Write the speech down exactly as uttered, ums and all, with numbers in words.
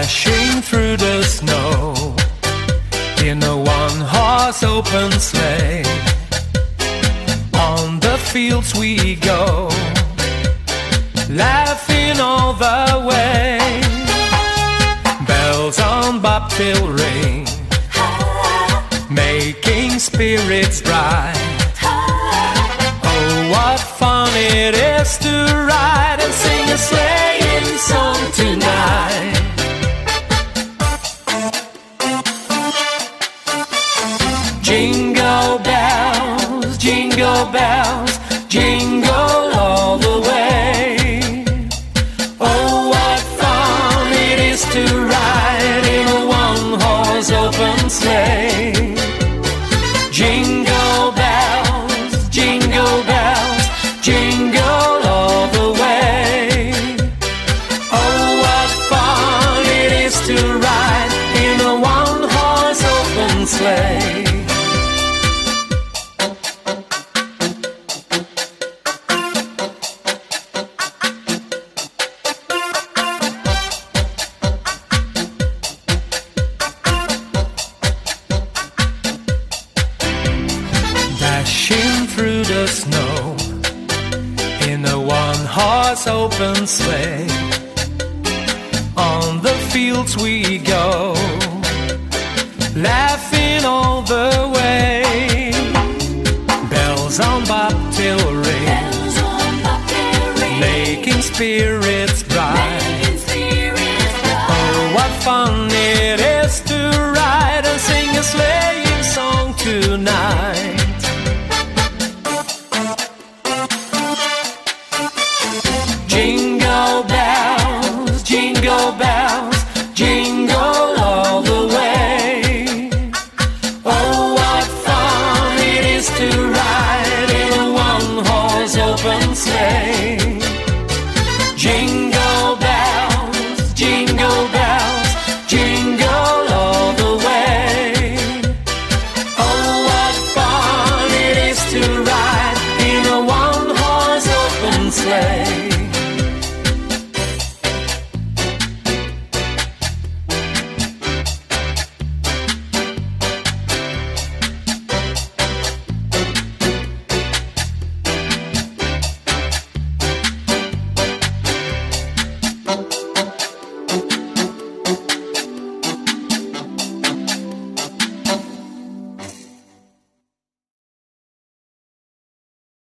dashing through the snow in a one-horse open sleigh. On the fields we go, laughing all the way. Bells on bobtail ring, making spirits bright. Oh, what fun it is to ride and sing a sleighing song tonight. Jingle bells, jingle bells, jingle all the way. Oh, what fun it is to ride in a one-horse open sleigh. Jingle bells, jingle bells, jingle all the way. Oh, what fun it is to ride in a one-horse open sleigh. Dashing through the snow in a one-horse open sleigh. On the fields we go, laughing all the way. Bells on bobtail ring, making spirits bright. Oh, what fun it is to ride and sing a sleighing song tonight.